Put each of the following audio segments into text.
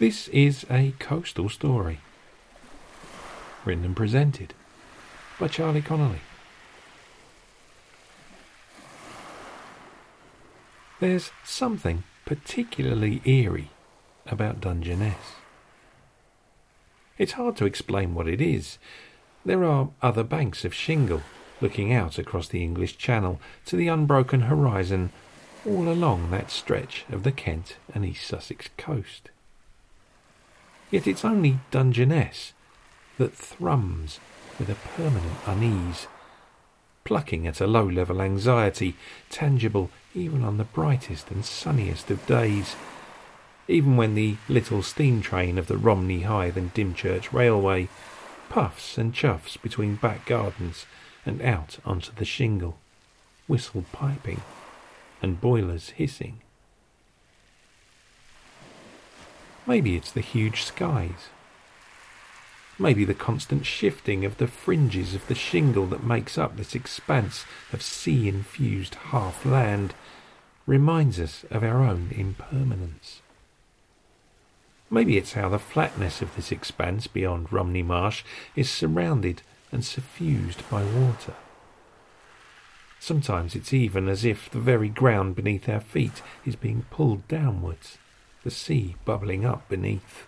This is a coastal story, written and presented by Charlie Connolly. There's something particularly eerie about Dungeness. It's hard to explain what it is. There are other banks of shingle looking out across the English Channel to the unbroken horizon all along that stretch of the Kent and East Sussex coast. Yet it's only Dungeness that thrums with a permanent unease, plucking at a low-level anxiety, tangible even on the brightest and sunniest of days, even when the little steam train of the Romney Hythe and Dymchurch Railway puffs and chuffs between back gardens and out onto the shingle, whistle piping and boilers hissing. Maybe it's the huge skies. Maybe the constant shifting of the fringes of the shingle that makes up this expanse of sea-infused half-land reminds us of our own impermanence. Maybe it's how the flatness of this expanse beyond Romney Marsh is surrounded and suffused by water. Sometimes it's even as if the very ground beneath our feet is being pulled downwards, the sea bubbling up beneath.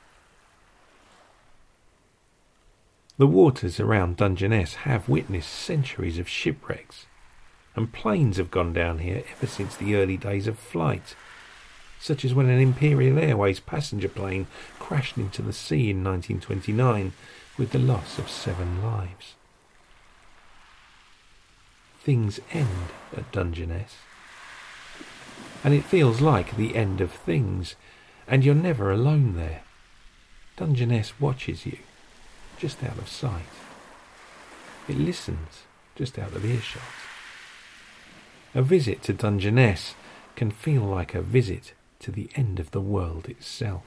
The waters around Dungeness have witnessed centuries of shipwrecks, and planes have gone down here ever since the early days of flight, such as when an Imperial Airways passenger plane crashed into the sea in 1929 with the loss of 7 lives. Things end at Dungeness, and it feels like the end of things, and you're never alone there. Dungeness watches you, just out of sight. It listens, just out of earshot. A visit to Dungeness can feel like a visit to the end of the world itself.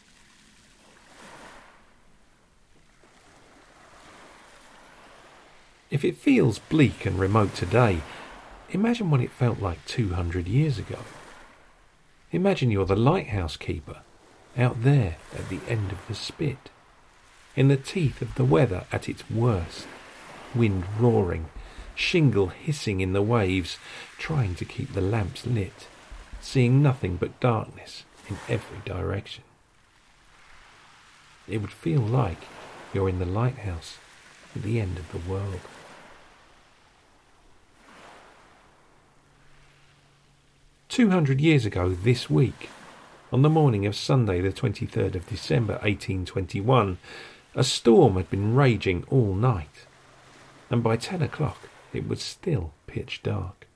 If it feels bleak and remote today, imagine what it felt like 200 years ago. Imagine you're the lighthouse keeper, out there at the end of the spit, in the teeth of the weather at its worst, wind roaring, shingle hissing in the waves, trying to keep the lamps lit, seeing nothing but darkness in every direction. It would feel like you're in the lighthouse at the end of the world. "200 years ago this week, on the morning of Sunday the 23rd of December 1821, a storm had been raging all night, and by 10 o'clock it was still pitch dark.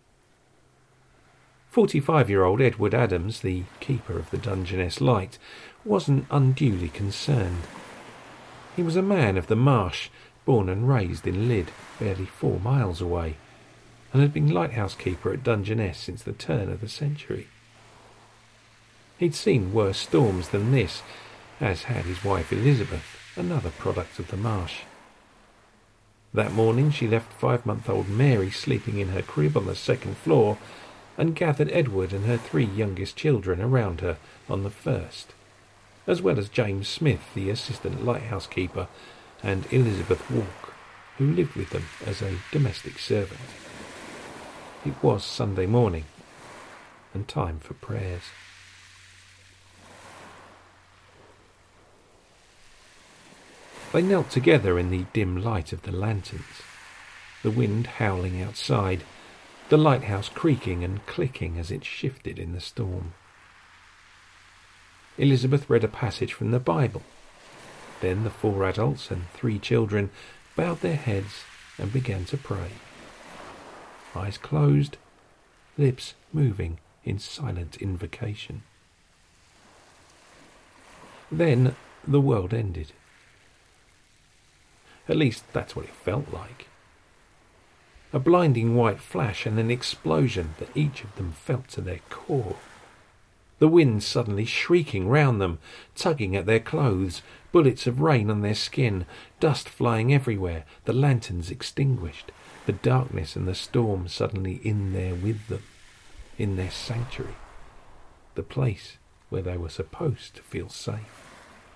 45-year-old Edward Adams, the keeper of the Dungeness Light, wasn't unduly concerned. He was a man of the marsh, born and raised in Lydd, barely 4 miles away, and had been lighthouse keeper at Dungeness since the turn of the century. He'd seen worse storms than this, as had his wife Elizabeth, another product of the marsh. That morning she left 5-month-old Mary sleeping in her crib on the 2nd floor and gathered Edward and her 3 youngest children around her on the 1st, as well as James Smith, the assistant lighthouse keeper, and Elizabeth Walk, who lived with them as a domestic servant. It was Sunday morning, and time for prayers. They knelt together in the dim light of the lanterns, the wind howling outside, the lighthouse creaking and clicking as it shifted in the storm. Elizabeth read a passage from the Bible. Then the 4 adults and 3 children bowed their heads and began to pray. Eyes closed, lips moving in silent invocation. Then the world ended. At least that's what it felt like. A blinding white flash and an explosion that each of them felt to their core. The wind suddenly shrieking round them, tugging at their clothes, bullets of rain on their skin, dust flying everywhere, the lanterns extinguished, the darkness and the storm suddenly in there with them, in their sanctuary, the place where they were supposed to feel safe.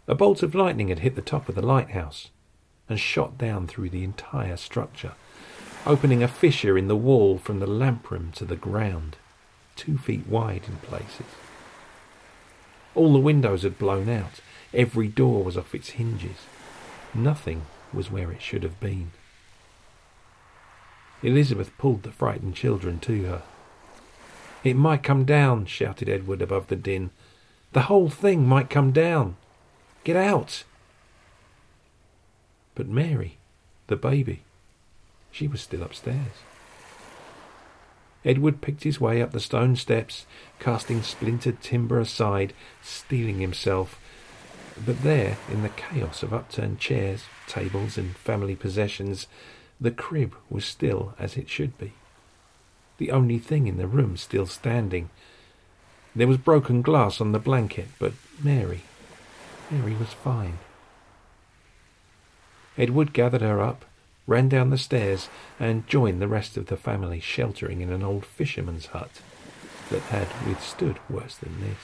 A bolt of lightning had hit the top of the lighthouse and shot down through the entire structure, opening a fissure in the wall from the lamp room to the ground, 2 feet wide in places. All the windows had blown out. Every door was off its hinges. Nothing was where it should have been. Elizabeth pulled the frightened children to her. "It might come down," shouted Edward above the din. "The whole thing might come down. Get out!" But Mary, the baby, she was still upstairs. Edward picked his way up the stone steps, casting splintered timber aside, steeling himself. But there, in the chaos of upturned chairs, tables, and family possessions, the crib was still as it should be. The only thing in the room still standing. There was broken glass on the blanket, but Mary was fine. Edward gathered her up, ran down the stairs, and joined the rest of the family sheltering in an old fisherman's hut that had withstood worse than this.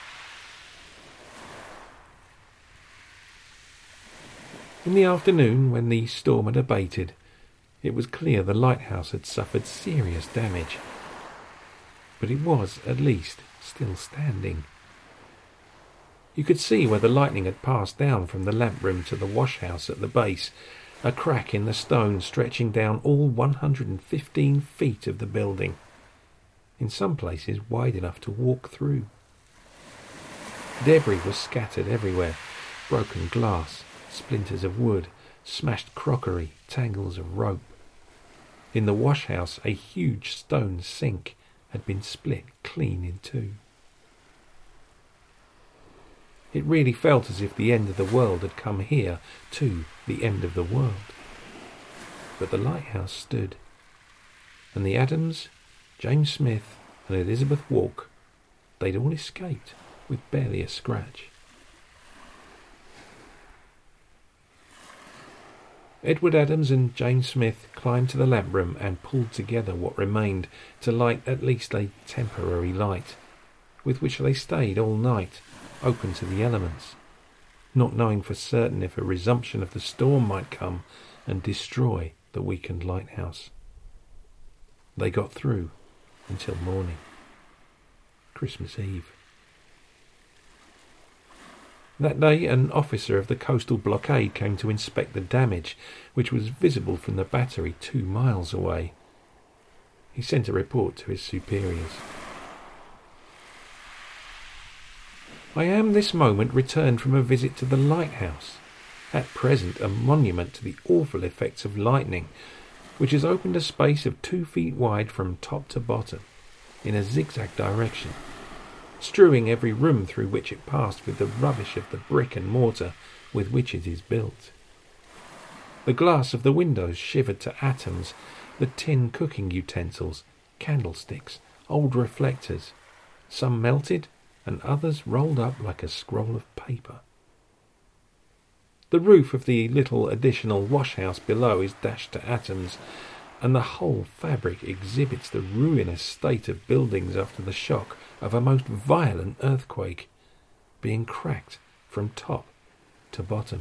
In the afternoon, when the storm had abated, it was clear the lighthouse had suffered serious damage, but it was, at least, still standing. You could see where the lightning had passed down from the lamp room to the wash house at the base, a crack in the stone stretching down all 115 feet of the building, in some places wide enough to walk through. Debris was scattered everywhere, broken glass, splinters of wood, smashed crockery, tangles of rope. In the wash house, a huge stone sink had been split clean in two. It really felt as if the end of the world had come here, too, the end of the world. But the lighthouse stood, and the Adams, James Smith, and Elizabeth Walk, they'd all escaped with barely a scratch. Edward Adams and James Smith climbed to the lamp room and pulled together what remained to light at least a temporary light, with which they stayed all night, open to the elements, not knowing for certain if a resumption of the storm might come and destroy the weakened lighthouse. They got through until morning, Christmas Eve. That day an officer of the coastal blockade came to inspect the damage, which was visible from the battery 2 miles away. He sent a report to his superiors. "I am this moment returned from a visit to the lighthouse, at present a monument to the awful effects of lightning, which has opened a space of 2 feet wide from top to bottom, in a zigzag direction, strewing every room through which it passed with the rubbish of the brick and mortar with which it is built. The glass of the windows shivered to atoms, the tin cooking utensils, candlesticks, old reflectors, some melted and others rolled up like a scroll of paper. The roof of the little additional wash-house below is dashed to atoms, and the whole fabric exhibits the ruinous state of buildings after the shock of a most violent earthquake, being cracked from top to bottom.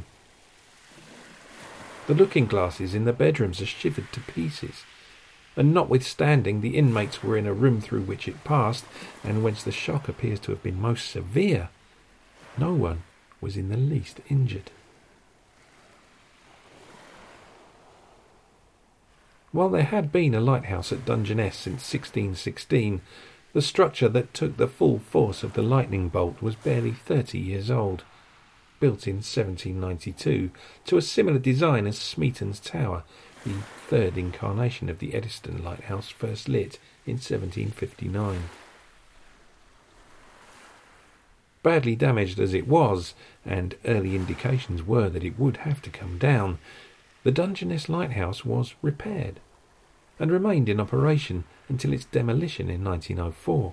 The looking-glasses in the bedrooms are shivered to pieces, and notwithstanding the inmates were in a room through which it passed, and whence the shock appears to have been most severe, no one was in the least injured. While there had been a lighthouse at Dungeness since 1616, the structure that took the full force of the lightning bolt was barely 30 years old, built in 1792 to a similar design as Smeaton's Tower, the third incarnation of the Eddystone Lighthouse, first lit in 1759. Badly damaged as it was, and early indications were that it would have to come down, the Dungeness Lighthouse was repaired and remained in operation until its demolition in 1904.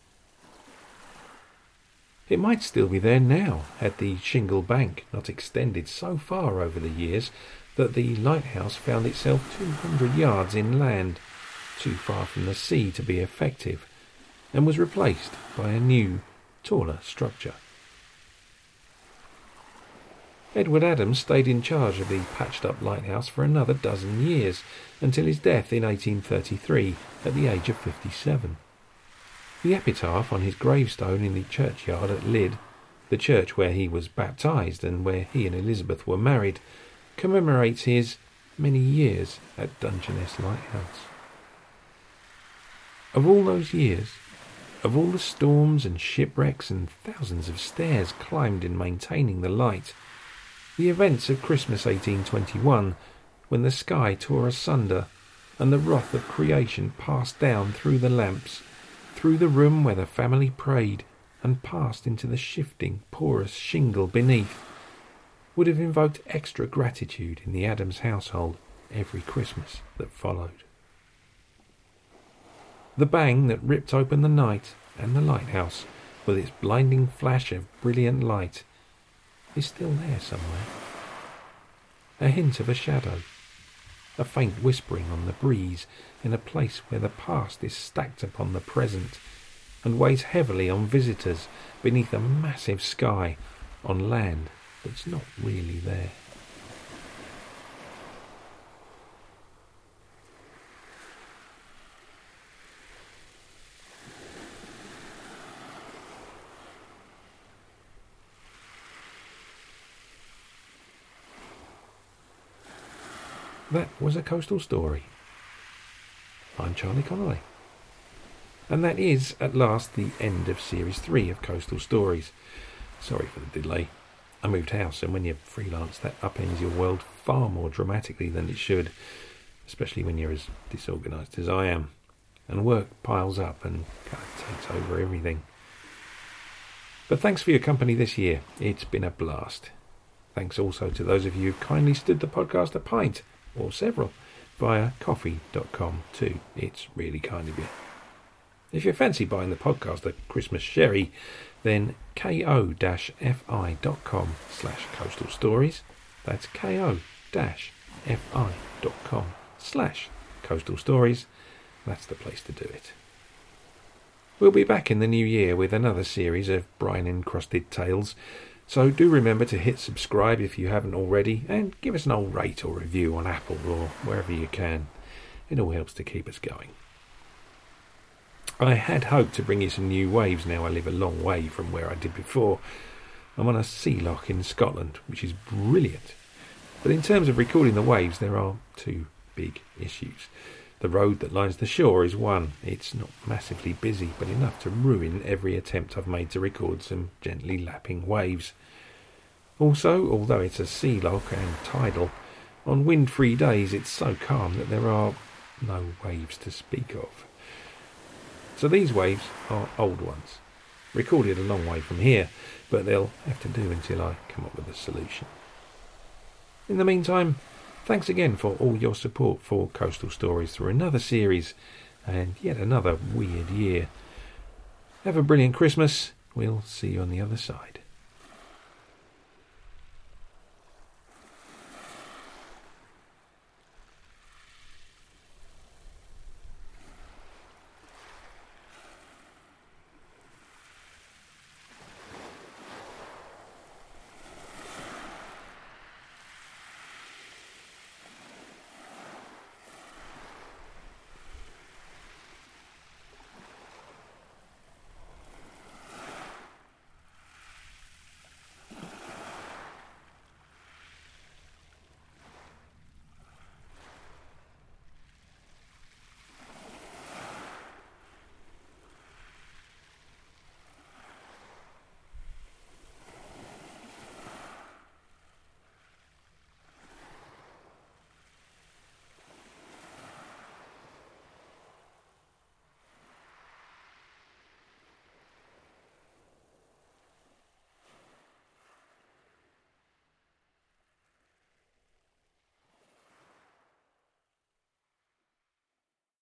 It might still be there now, had the shingle bank not extended so far over the years that the lighthouse found itself 200 yards inland, too far from the sea to be effective, and was replaced by a new, taller structure. Edward Adams stayed in charge of the patched-up lighthouse for another dozen years, until his death in 1833 at the age of 57. The epitaph on his gravestone in the churchyard at Lydd, the church where he was baptised and where he and Elizabeth were married, commemorates his many years at Dungeness Lighthouse. Of all those years, of all the storms and shipwrecks and thousands of stairs climbed in maintaining the light, the events of Christmas 1821, when the sky tore asunder and the wrath of creation passed down through the lamps, through the room where the family prayed, and passed into the shifting, porous shingle beneath, would have invoked extra gratitude in the Adams household every Christmas that followed. The bang that ripped open the night and the lighthouse, with its blinding flash of brilliant light, is still there somewhere. A hint of a shadow, a faint whispering on the breeze in a place where the past is stacked upon the present and weighs heavily on visitors beneath a massive sky on land that's not really there. That was A Coastal Story. I'm Charlie Connolly. And that is, at last, the end of Series 3 of Coastal Stories. Sorry for the delay. I moved house, and when you're freelance, that upends your world far more dramatically than it should, especially when you're as disorganised as I am, and work piles up and kind of takes over everything. But thanks for your company this year. It's been a blast. Thanks also to those of you who've kindly stood the podcast a pint, or several, via coffee.com too. It's really kind of you. If you fancy buying the podcast a Christmas sherry, then ko-fi.com/coastal stories. That's ko-fi.com/coastal stories. That's the place to do it. We'll be back in the new year with another series of brine-encrusted tales, so do remember to hit subscribe if you haven't already, and give us an old rate or review on Apple or wherever you can. It all helps to keep us going. I had hoped to bring you some new waves now I live a long way from where I did before. I'm on a sea loch in Scotland, which is brilliant. But in terms of recording the waves, there are two big issues. The road that lines the shore is one. It's not massively busy, but enough to ruin every attempt I've made to record some gently lapping waves. Also, although it's a sea loch and tidal, on wind-free days it's so calm that there are no waves to speak of. So these waves are old ones, recorded a long way from here, but they'll have to do until I come up with a solution. In the meantime, thanks again for all your support for Coastal Stories through another series and yet another weird year. Have a brilliant Christmas. We'll see you on the other side.